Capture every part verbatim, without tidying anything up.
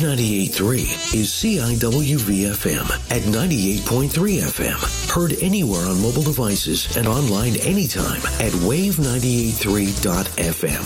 ninety-eight point three is C I W V F M at ninety-eight point three F M. Heard anywhere on mobile devices and online anytime at wave ninety-eight point three dot F M.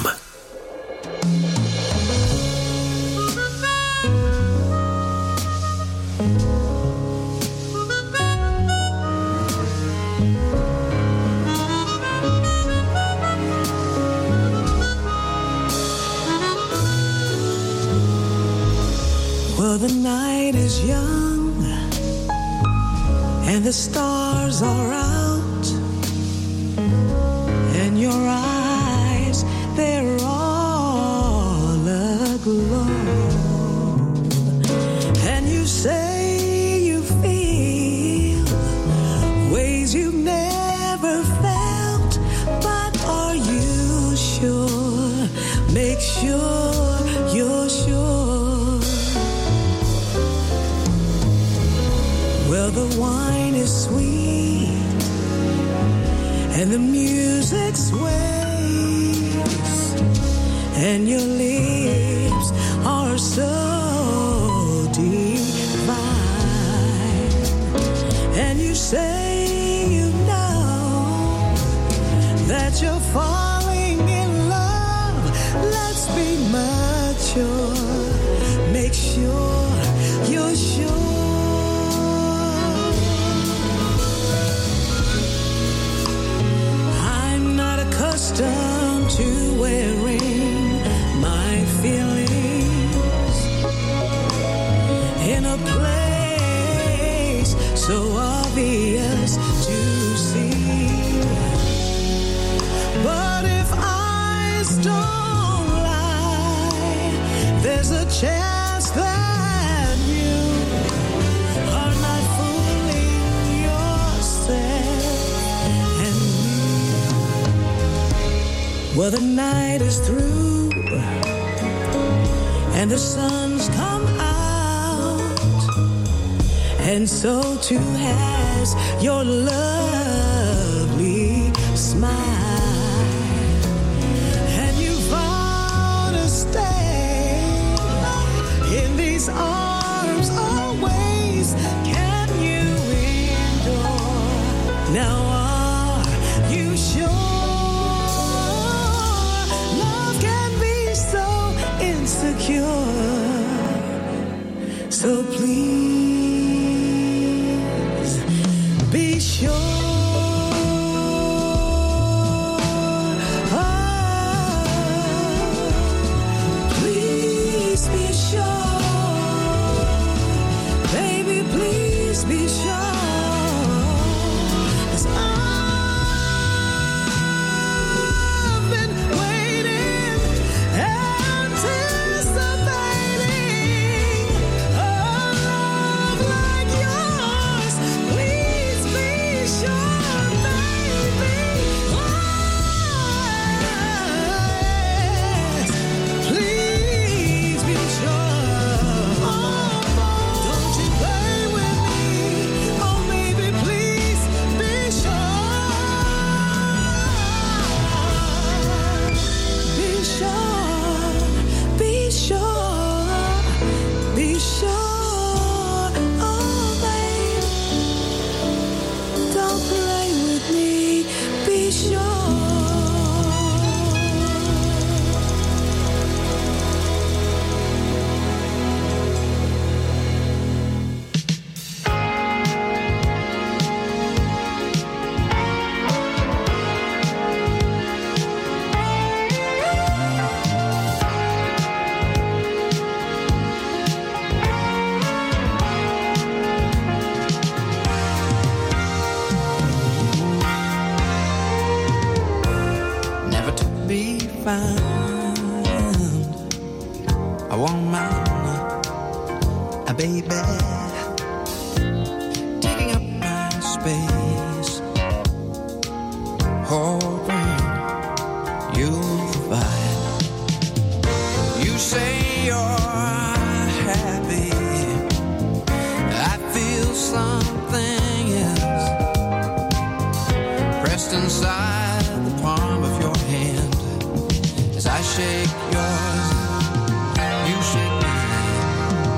Well, the night is young and the stars are out, and your eyes, they're all aglow, and you say you feel ways you've never felt, but are you sure? Make sure you're sure. Well, the wine is sweet and the music sways, and your lips are so divine, and you say you know that you're falling in love. Let's be mature. Make sure you're sure. Accustomed to wearing my feelings in a place so obvious to see. But if eyes don't lie, there's a chance that you are not fooling yourself. Well, the night is through and the sun's come out, and so too has your lovely smile, and you vow to stay in these arms always. Can you endure? Now are you sure? So please be sure. Oh, please be sure. Baby, please be sure. 'Cause I've been waiting, anticipating a love like yours. Please be sure, baby. Oh, yes. Please be sure. Oh, don't you play with me. Oh, baby, please be sure. Be sure. Be sure. Be sure. Oh, babe, don't play with me. Be sure. Never to be found. I want mine, a baby, taking up my space, hoping you'll provide. You say you're happy, I feel something else pressed inside the palm of your hand. As I shake yours, you shake mine.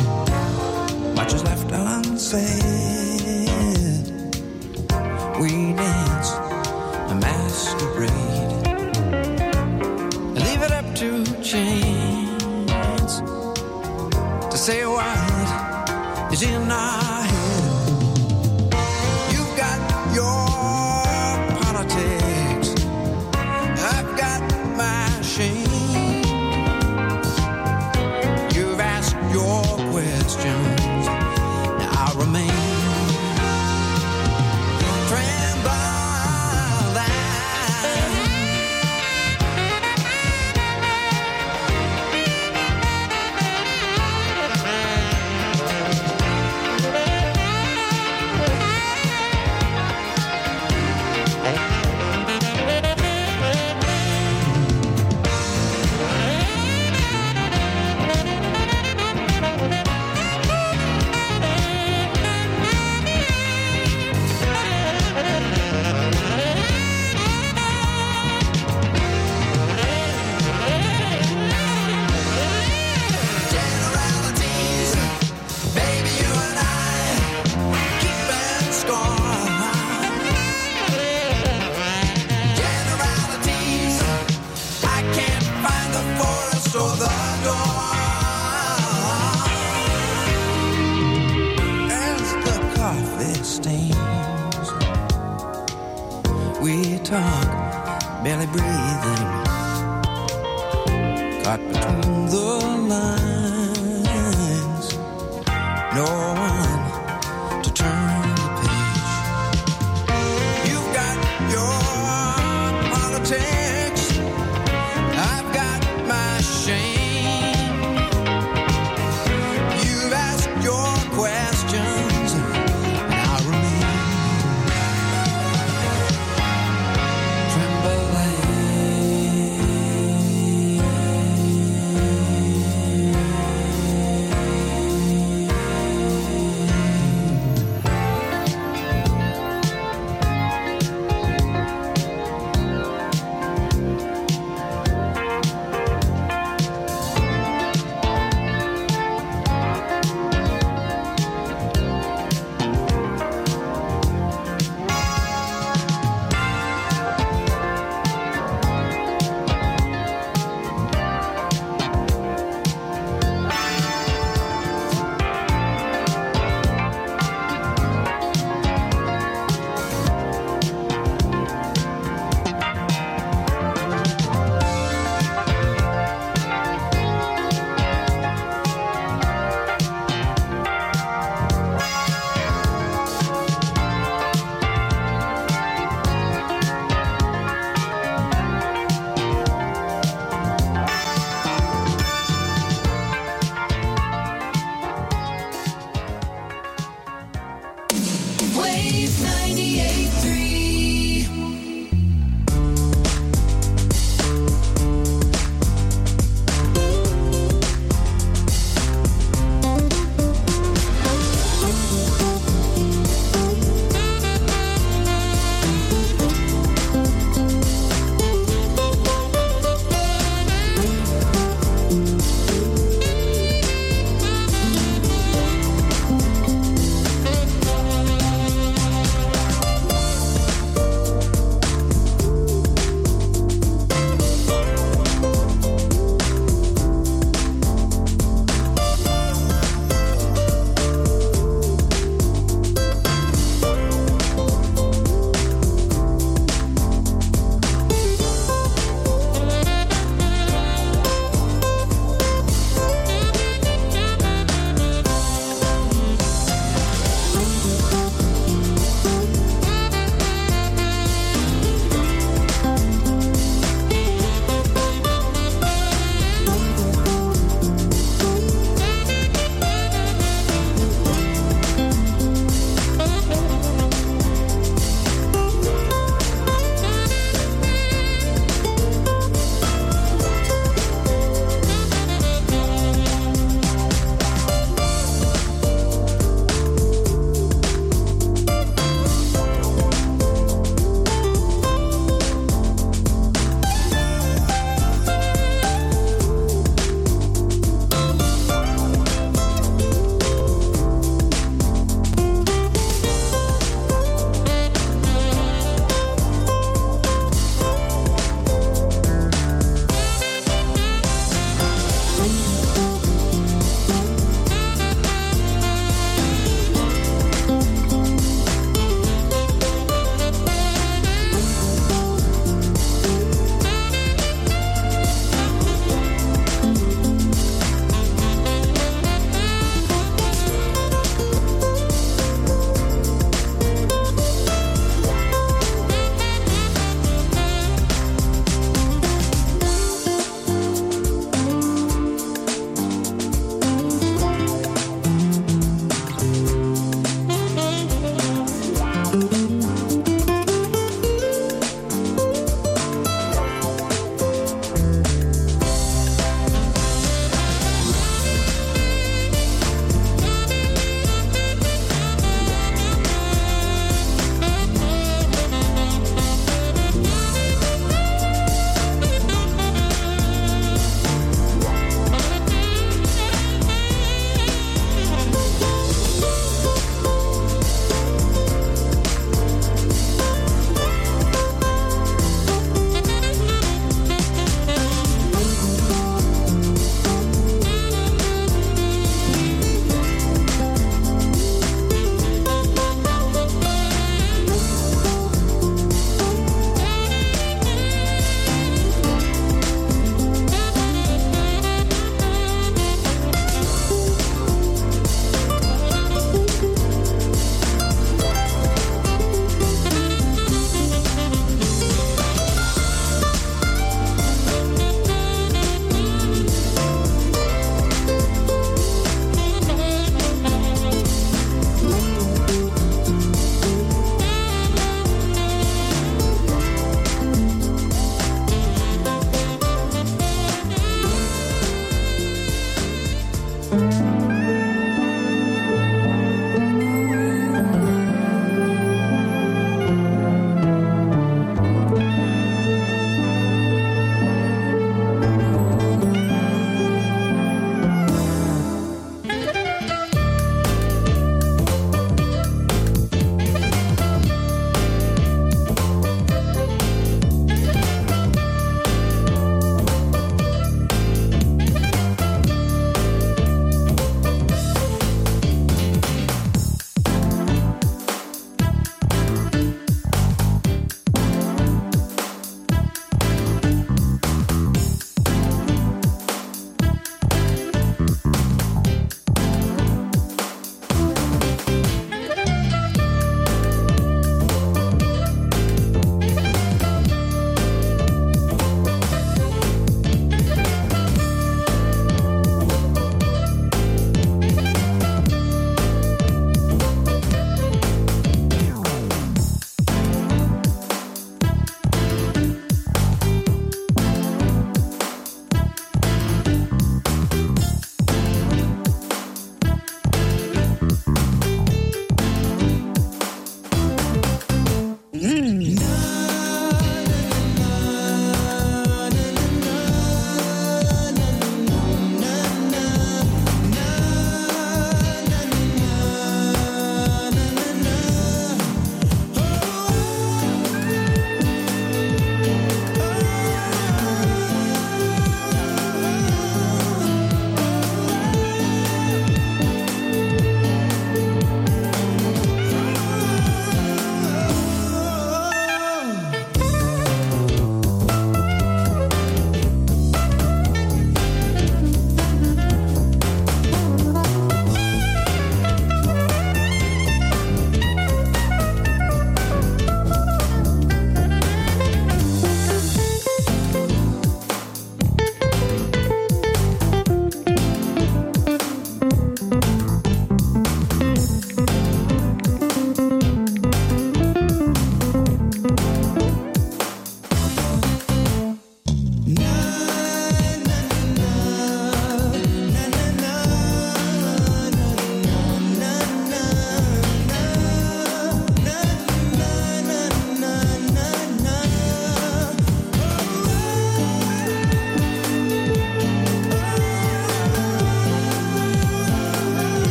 said we dance a masquerade. Leave it up to chance to say what is in our head. You've got your politics, I've got my shame. You've asked your questions, now I remain. Talk, barely breathing, caught between the lines. No one to turn the page. You've got your politics, I've got my shame. You've asked your questions, and I'll remain.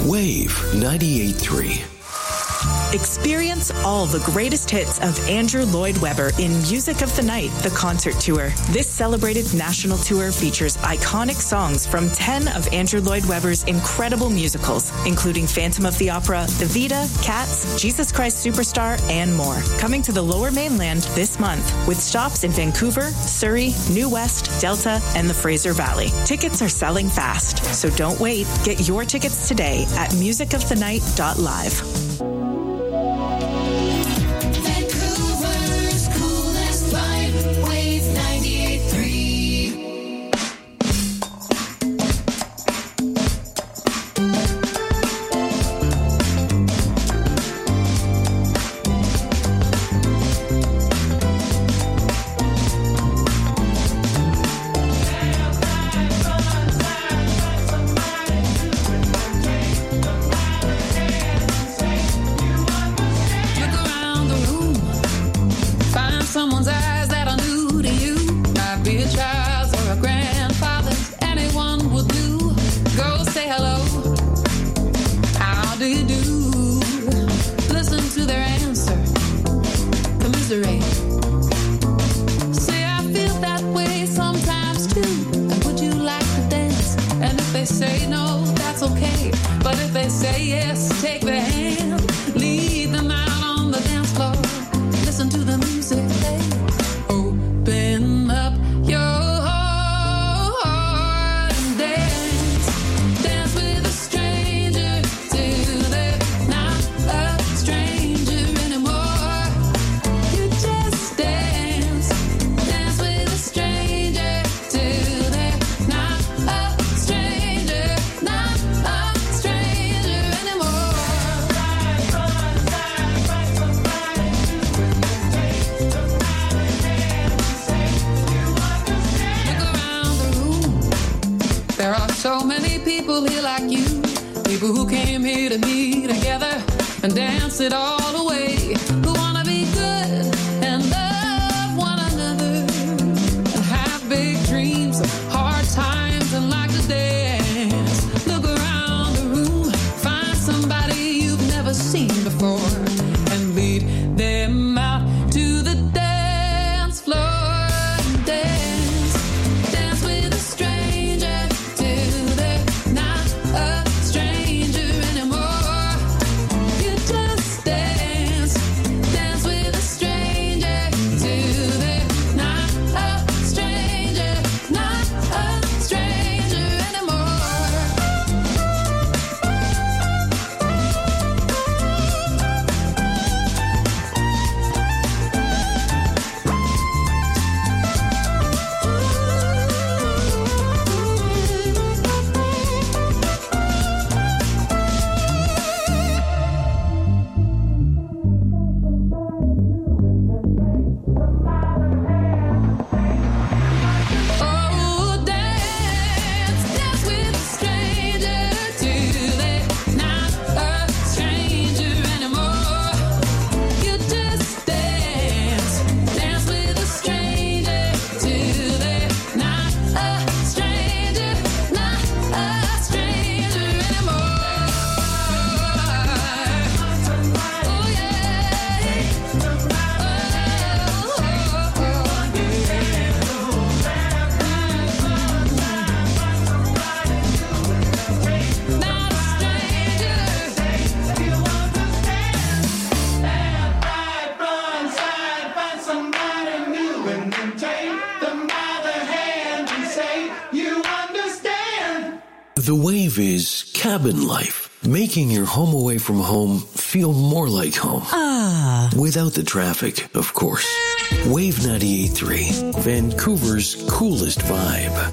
Wave ninety-eight point three. Experience all the greatest hits of Andrew Lloyd Webber in Music of the Night, the concert tour. This celebrated national tour features iconic songs from ten of Andrew Lloyd Webber's incredible musicals, including Phantom of the Opera, Evita, Cats, Jesus Christ Superstar, and more. Coming to the Lower Mainland this month with stops in Vancouver, Surrey, New West, Delta, and the Fraser Valley. Tickets are selling fast, so don't wait. Get your tickets today at music of the night dot live. So many people here like you, people who came here to be together and dance it all away, who wanna be good and love one another and have big dreams, hard times and like to dance. Look around the room, find somebody you've never seen before and lead them out to the dance floor and dance, dance with a stranger. The Wave is cabin life, making your home away from home feel more like home. Ah. Without the traffic, of course. Wave ninety-eight point three, Vancouver's coolest vibe.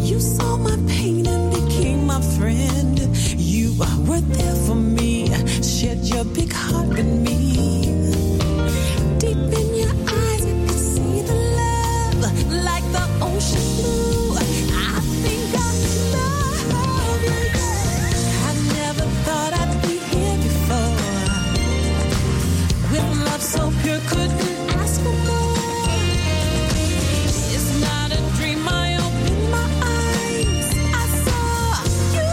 Were there for me. shared your big heart with me. Deep in your eyes, I can see the love like the ocean blue. I think I love you. I never thought I'd be here before. With love so pure, couldn't ask for more. It's not a dream, I opened my eyes, I saw you.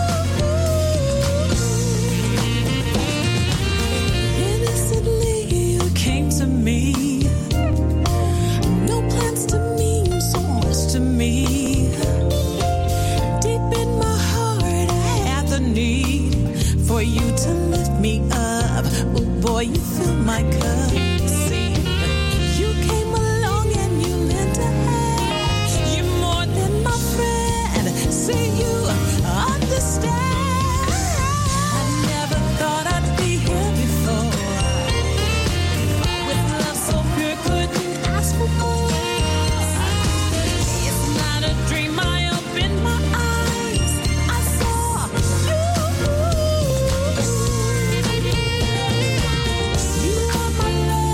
Innocently you came to me. No plans to mean so much to me. Deep in my heart I had the need for you to lift me up. Oh boy, you fill my cup. See, you came along and you lent a hand. You're more than my friend. See, you understand. I never thought I'd be here before. With love so pure, couldn't ask for more. It's not a dream, I opened my eyes, I saw you. You are my love.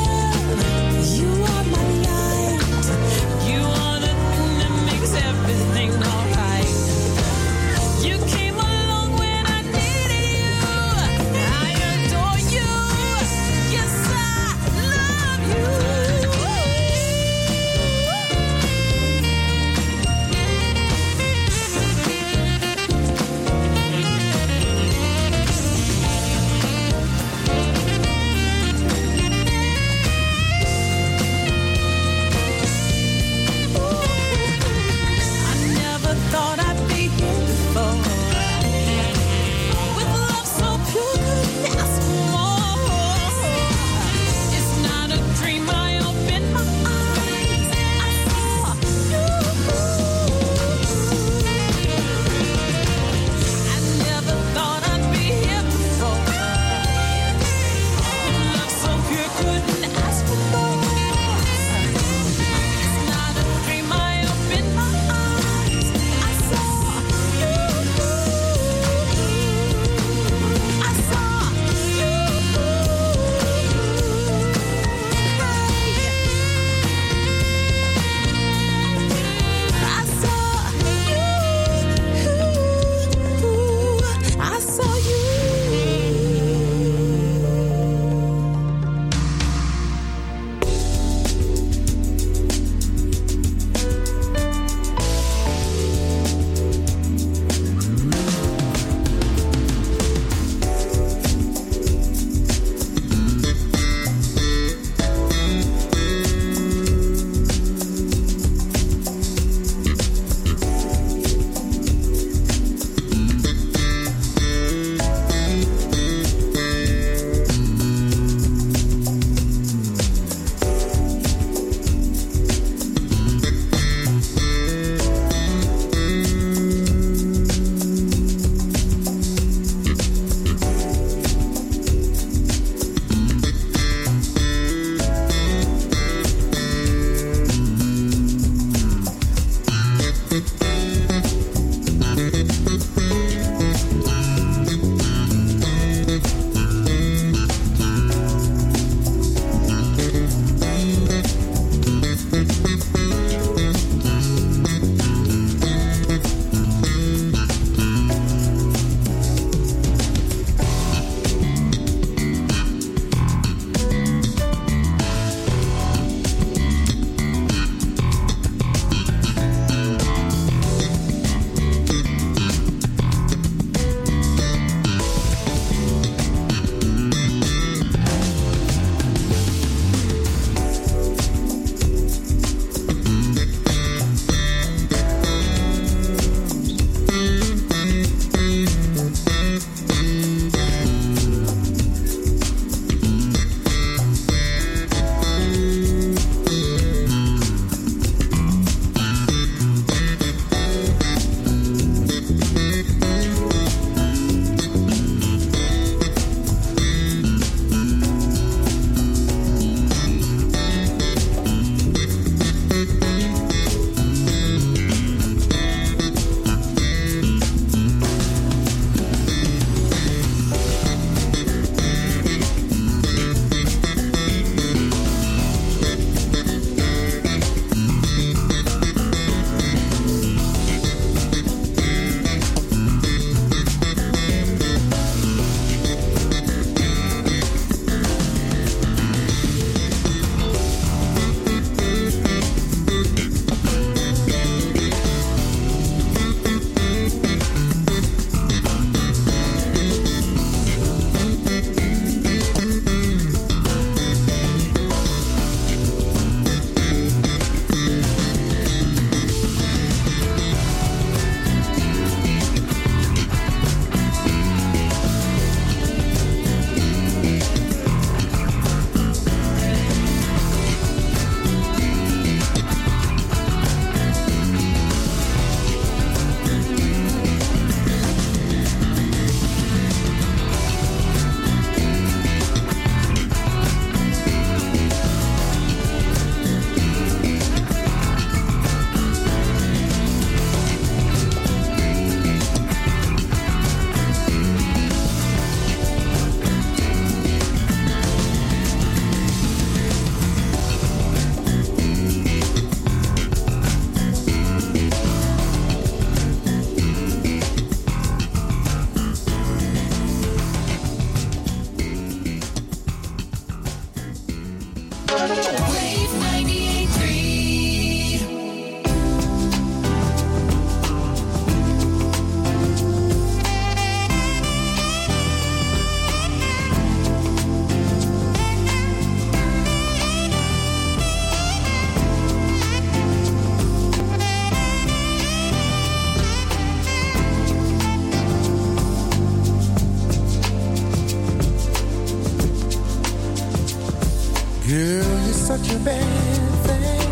Girl, you're such a bad thing.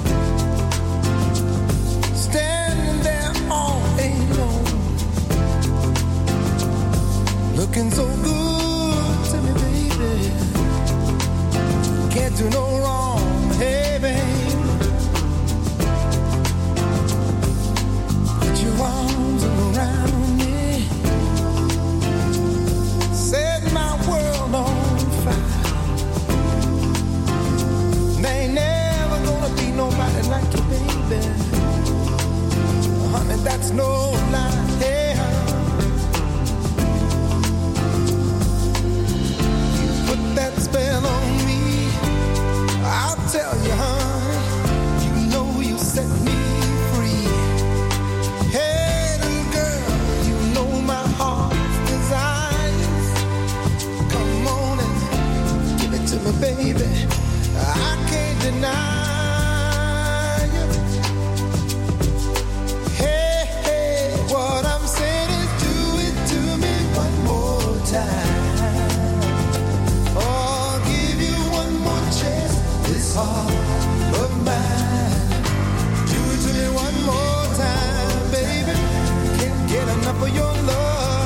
Standing there all alone, looking so good to me, baby. Can't do no wrong, hey, babe. Put your arms around me, set my world on fire. There ain't never gonna be nobody like you, baby. Honey, that's no lie, yeah. You put that spell on me, I'll tell you, honey. You know you set me free. Hey, little girl, you know my heart's desires. Come on and give it to me, baby. I can't deny you. Hey, hey, what I'm saying is do it to me one more time. Oh, I'll give you one more chance, this heart of mine. Do it to me one more time, baby. Can't get enough of your love.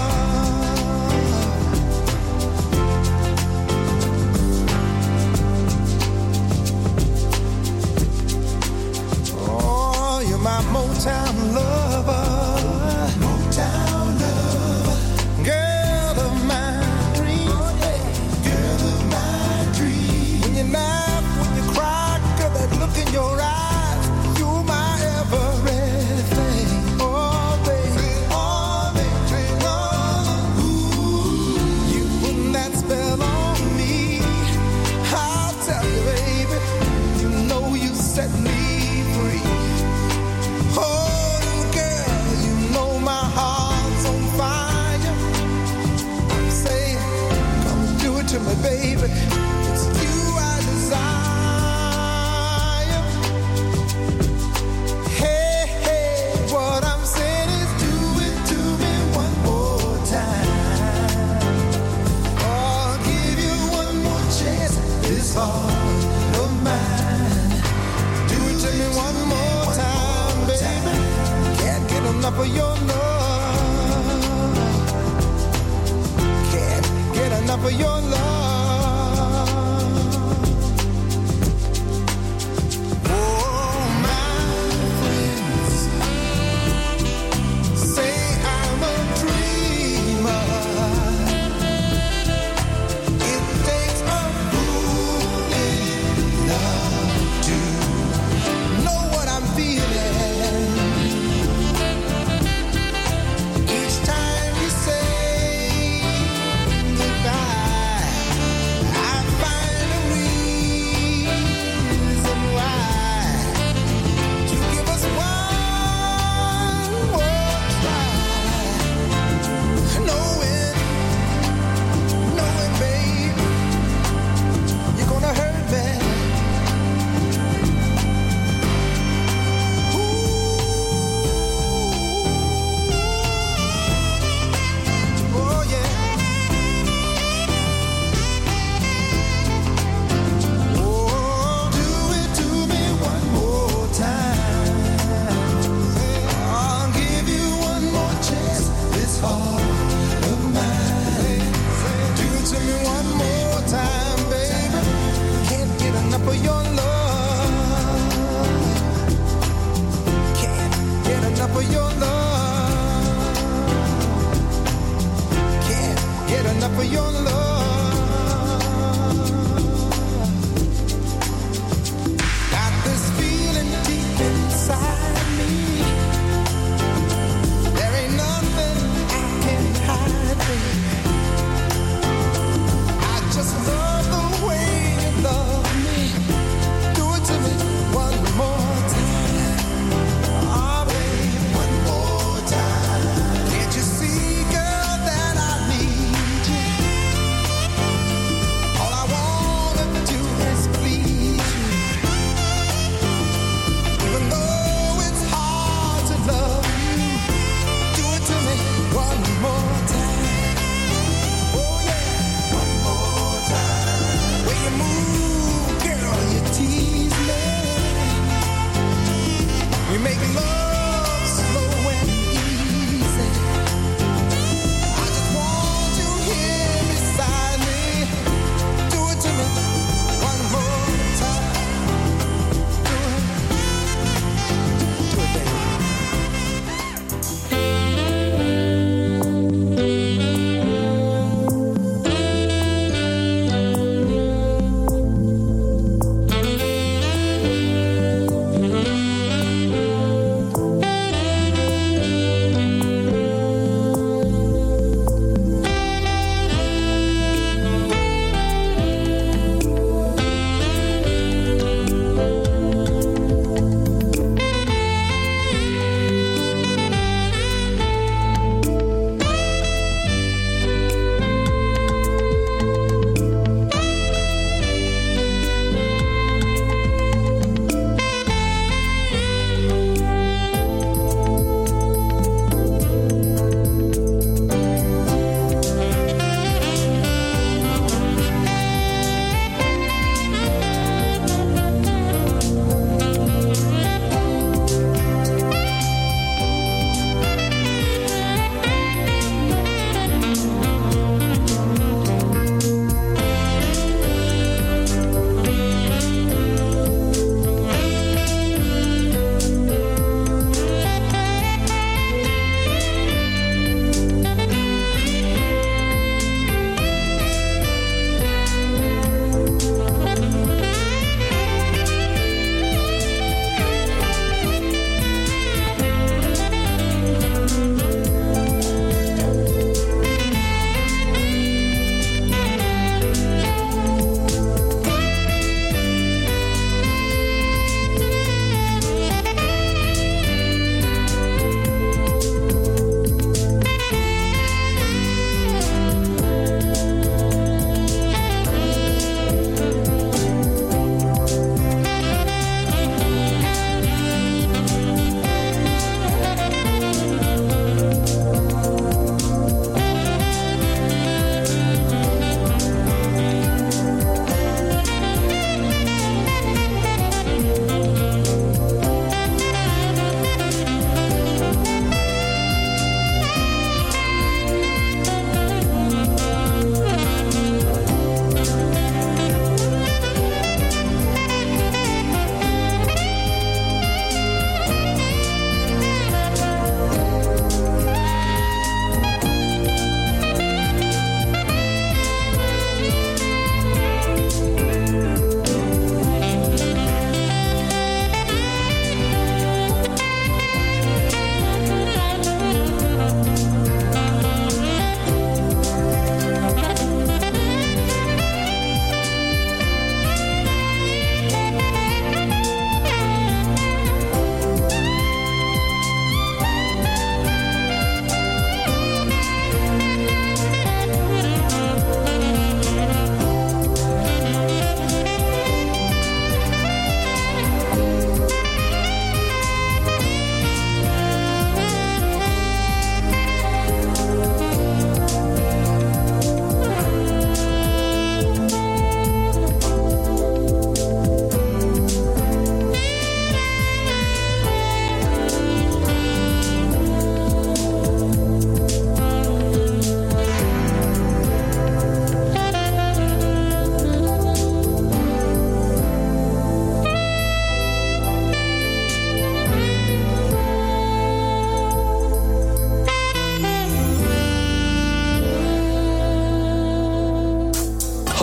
My Motown lover, Motown lover, girl of my dreams, girl of my dreams. When you laugh, when you cry, girl, that look in your eyes, you're my everything. Oh, baby, oh, baby, oh, ooh, you put that spell on me. I'll tell you, baby, you know you set me free. Oh, girl, you know my heart's on fire. I'm saying, come do it to me, baby. It's you I desire. Hey, hey, what I'm saying is do it to me one more time. Oh, I'll give you one more chance, this heart of mine. Do it to me one more time, baby. Can't get enough of your love. Can't get enough of your love. Oh, my friends say I'm a dreamer. It takes a fool in love to know what I'm feeling. Each time you say goodbye, I find a reason why to give us one more try. Knowing, knowing, babe, you're gonna hurt me. Oh, yeah. Oh, do it to me one more time. I'll give you one more chance, this heart of mine. Do it to me one more time, baby. Can't get enough of your love. Can't get enough of your love. Can't get enough of your love. Got this feeling deep inside me. There ain't nothing I can hide, baby. I just love the way you love me. Do it to me one more time. Oh, baby, one more time. Can't you see, girl, that I need you?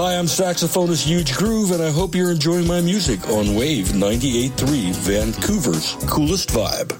Hi, I'm saxophonist Huge Groove, and I hope you're enjoying my music on Wave ninety-eight point three, Vancouver's coolest vibe.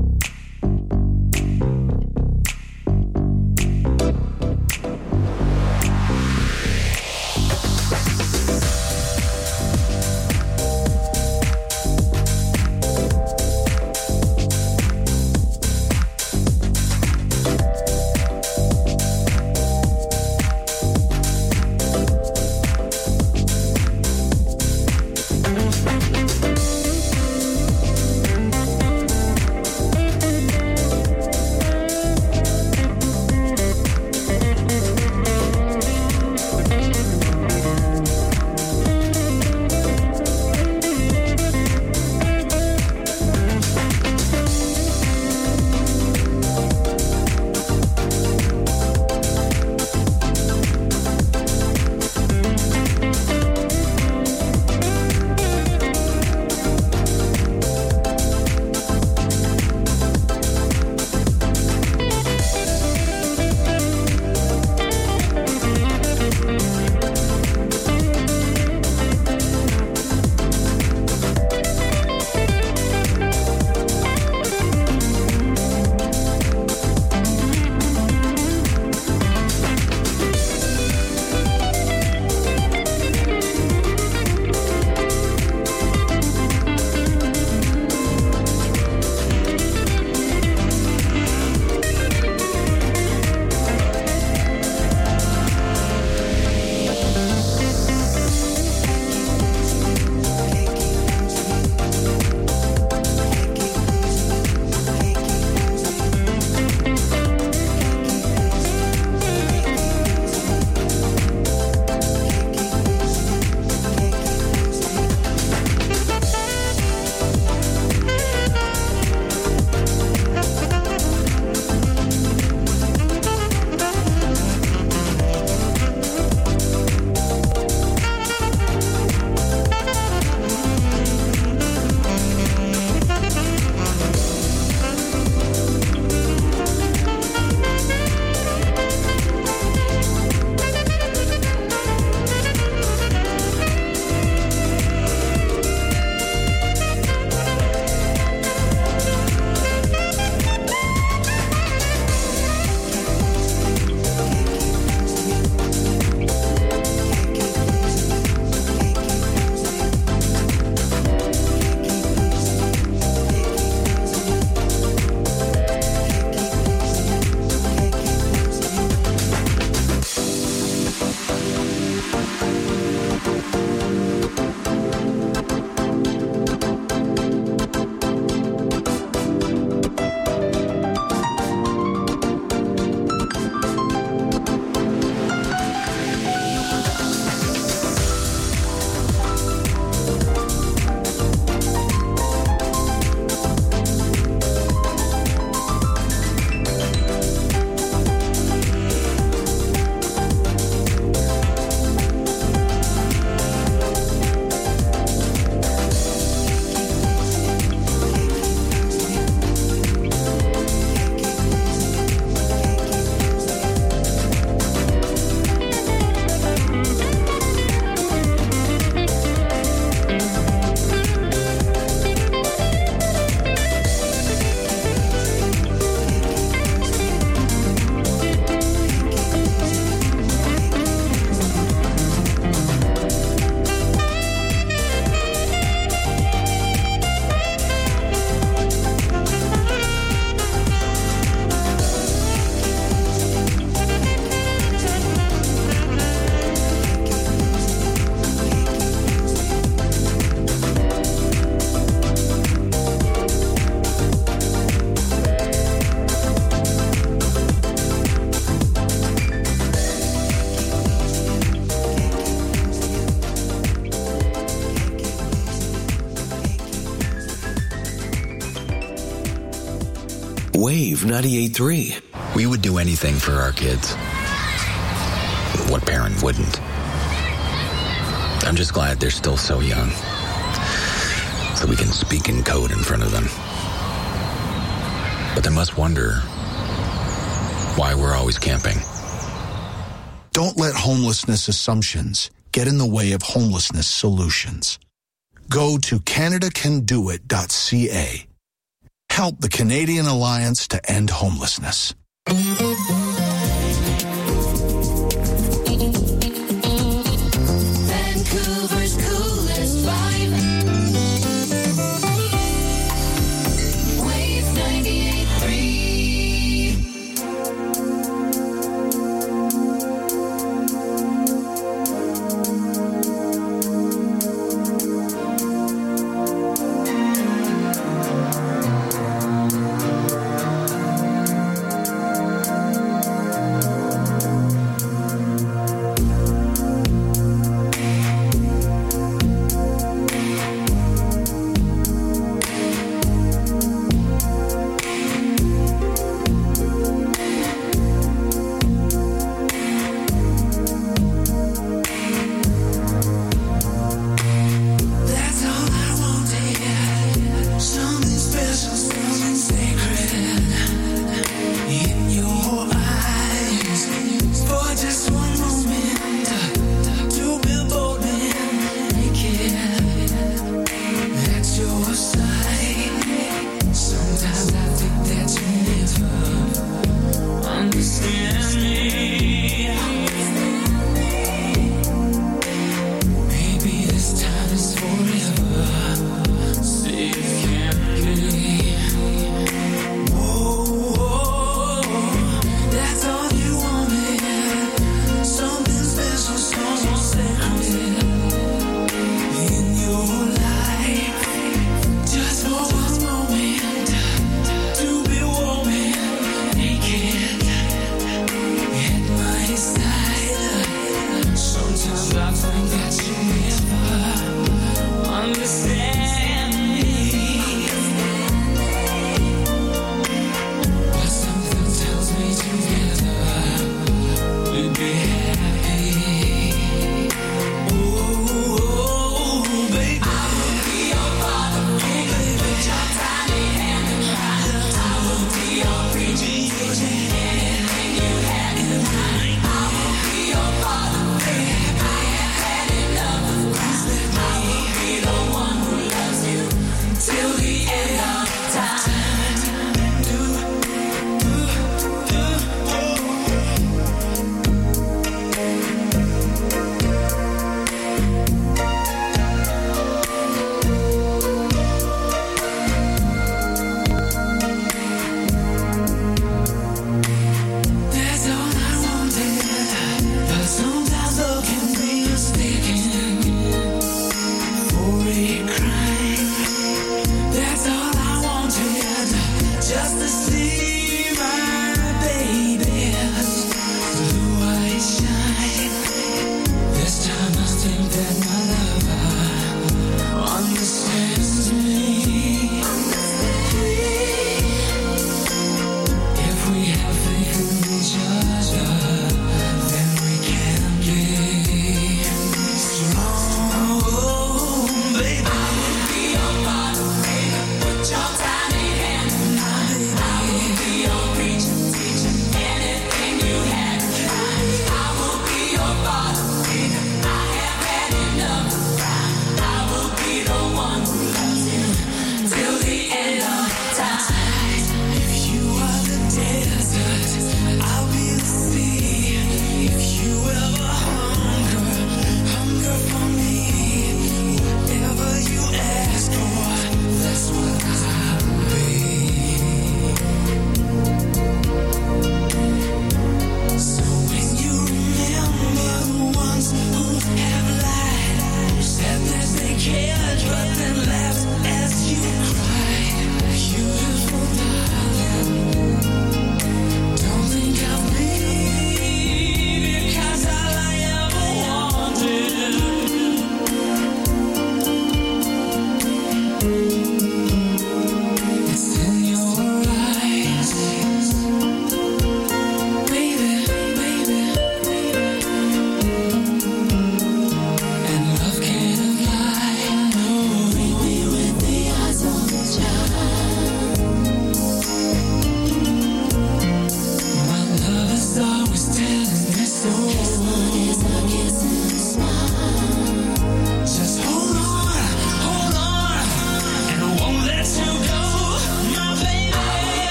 Wave ninety-eight point three. We would do anything for our kids. What parent wouldn't? I'm just glad they're still so young, so we can speak in code in front of them. But they must wonder why we're always camping. Don't let homelessness assumptions get in the way of homelessness solutions. Go to Canada Can Do It dot C A. Help the Canadian Alliance to End Homelessness. Vancouver's coolest vibe. Wave ninety-eight point three.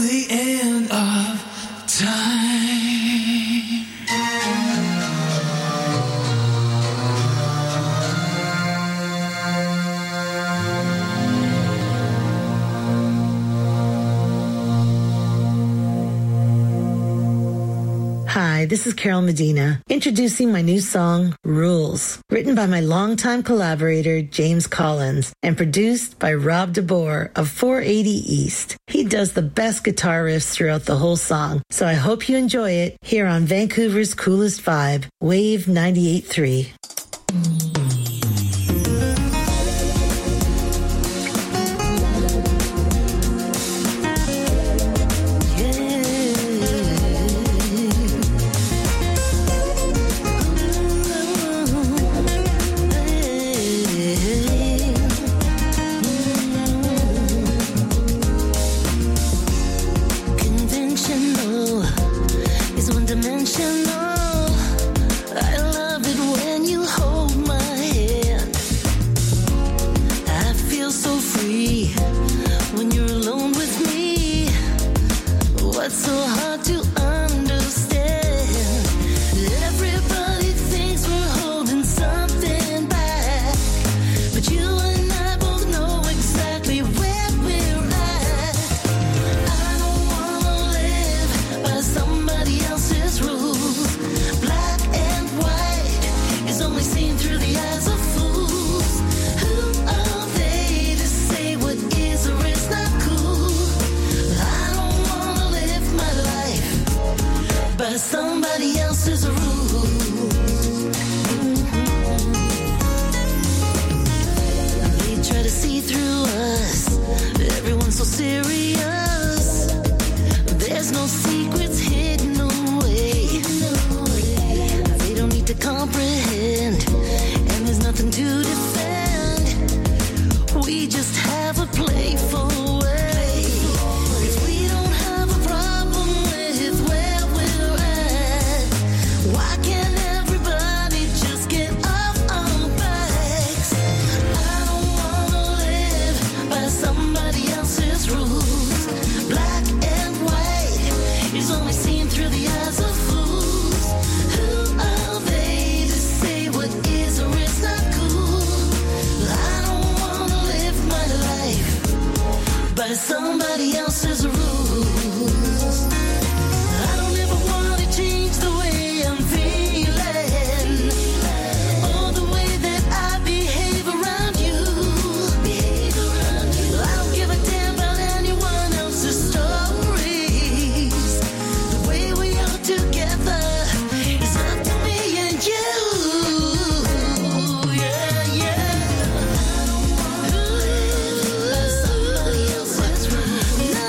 the end of time. Hi, this is Carol Medina, introducing my new song, Rules, written by my longtime collaborator, James Collins, and produced by Rob DeBoer of four eighty East. He does the best guitar riffs throughout the whole song, so I hope you enjoy it here on Vancouver's coolest vibe, Wave ninety-eight point three. Somebody else's rules. They try to see through us. Everyone's so serious. There's no secrets hidden away. They don't need to comprehend, and there's nothing to defend. We just have a playful way. If we don't have a problem with where we're at, why can't everybody just get off our backs? I don't wanna live by somebody else's rules. Black and white is only seen through the eyes of fools. Who are they to say what is or is not cool? I don't wanna live my life by somebody else's rules. I don't ever want to change the way I'm feeling, or the way that I behave around you. Behave around you. I don't give a damn about anyone else's stories. The way we are together is up to me and you. Yeah, yeah. I don't want to live by somebody else's rules. No,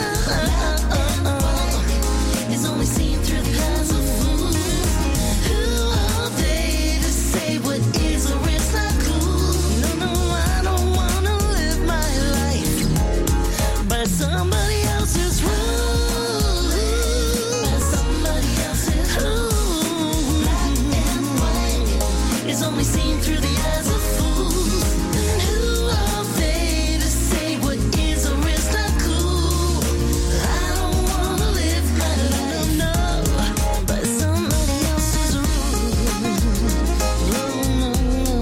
it's only seen through the eyes of fools. Who are they to say what is or is not cool? No, no, I don't wanna live my life by somebody else's rules. By somebody else's rules. Black and white is only seen through the eyes of fools. Who are they to say what is or is not cool? I don't wanna live my life, no, by somebody else's rules. No, no, no.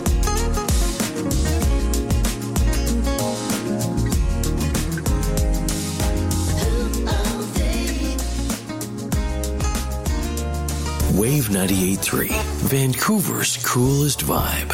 Who are they? Wave ninety-eight point three, Vancouver's coolest vibe.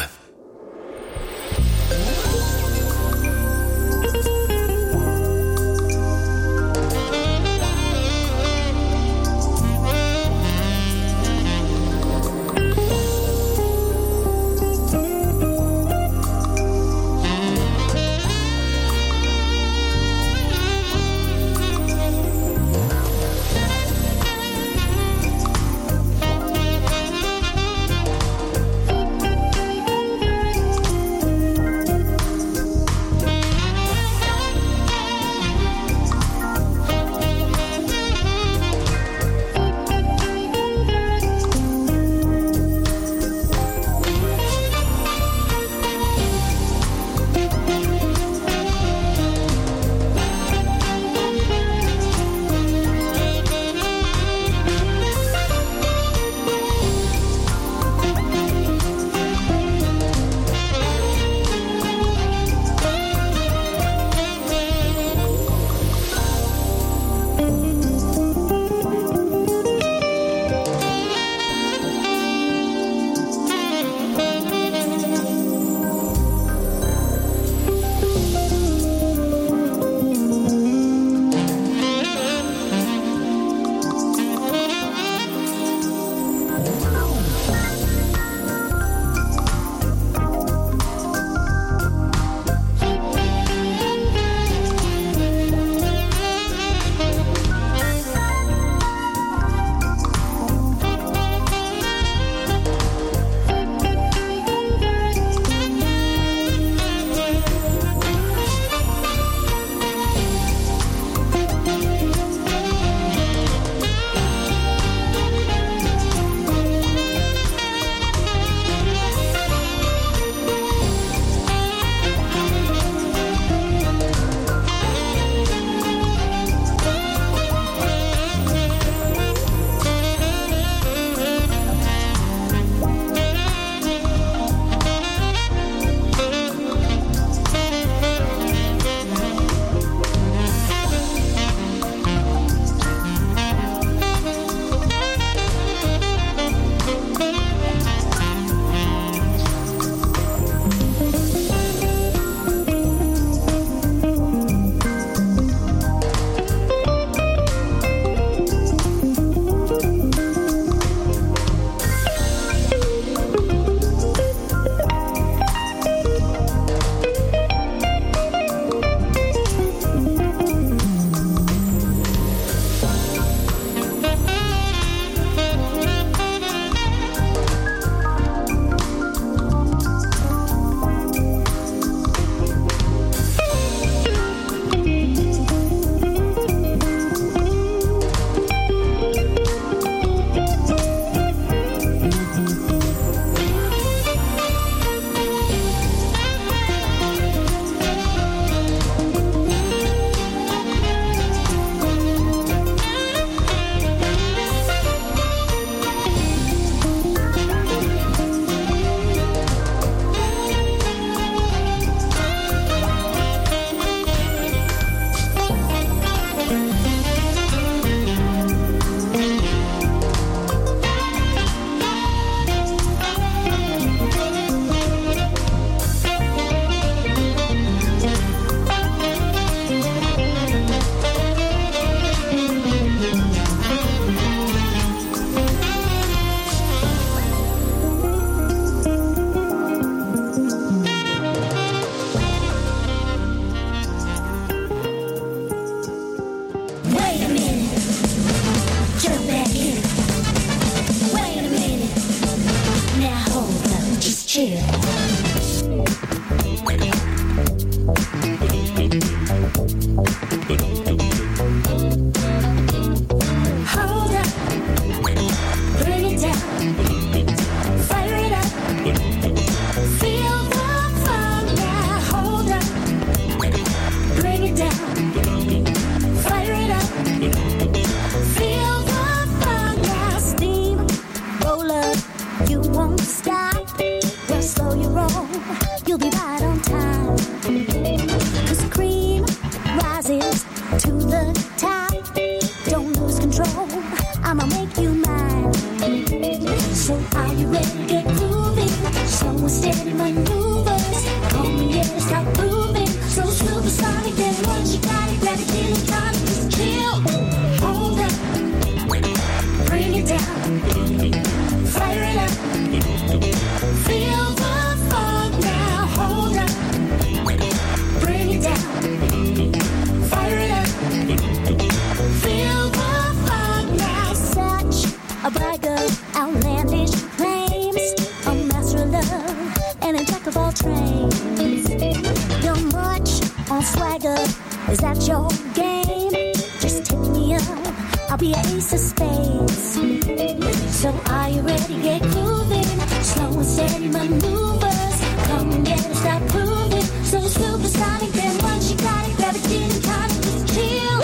don't lose control. I'ma make you mine. So are you ready to get grooving? Slow and steady maneuvers. Come and get it, stop moving. So supersonic, then once you got it, grab it, get it, time, just chill. Hold up, bring it down, fire it up. Feel the funk now. Hold up, bring it down, fire it up. Feel the funk now. Such a bragger, outlandish claims, a master of love and a jack of all trades. You're much on swagger, is that your game? Just tip me up, I'll be ace of spades. So are you ready to get grooving? Slow and steady maneuvers. Come and get it, stop proving. So supersonic, then once you got it, grab it, get it, time, just chill.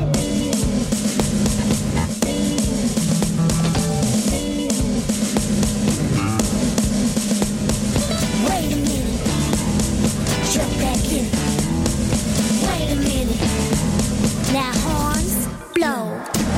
Wait a minute, jump back in. Wait a minute, now horns, blow.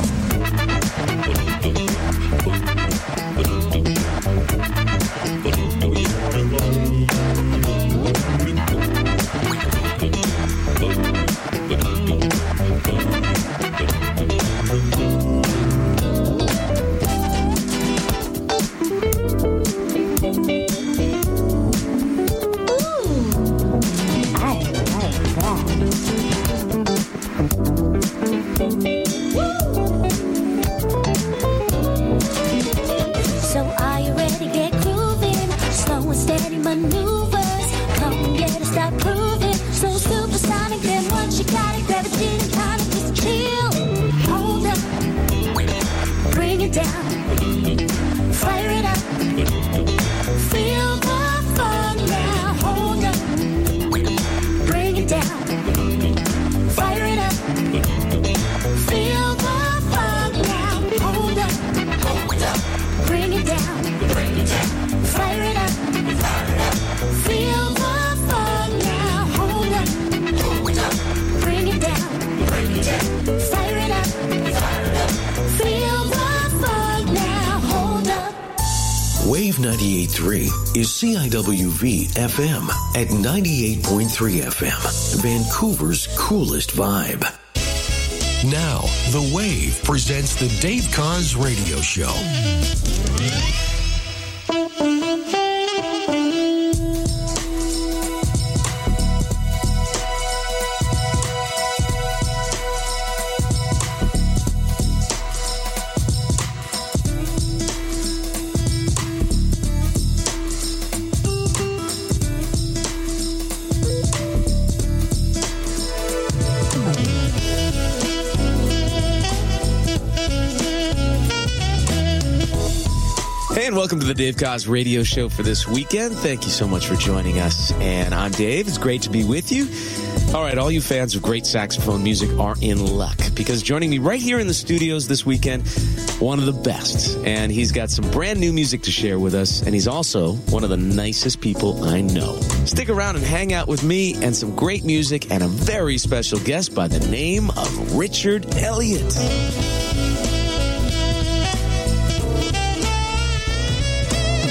So are you ready to get grooving? Slow and steady maneuvers. Come and get it, stop proving. So supersonic, then once you got it, grab it, get it, time, just chill. Hold up, bring it down, fire it up. Feel the fun now. Hold up, bring it down, fire it up. Feel the fun now. Hold up, hold up, bring it down, bring it down, fire it up, fire it up. Feel the fun now. Hold up, hold up, bring it down, bring it down, fire it up, fire it up. Feel the fun now. Hold up. Wave ninety-eight point three is C I W V F M at ninety-eight point three F M, Vancouver's coolest vibe. Now, The Wave presents the Dave Cause Radio Show. And welcome to the Dave Cause Radio Show for this weekend. Thank you so much for joining us. And I'm Dave. It's great to be with you. All right, all you fans of great saxophone music are in luck, because joining me right here in the studios this weekend, one of the best. And he's got some brand new music to share with us. And he's also one of the nicest people I know. Stick around and hang out with me and some great music and a very special guest by the name of Richard Elliott.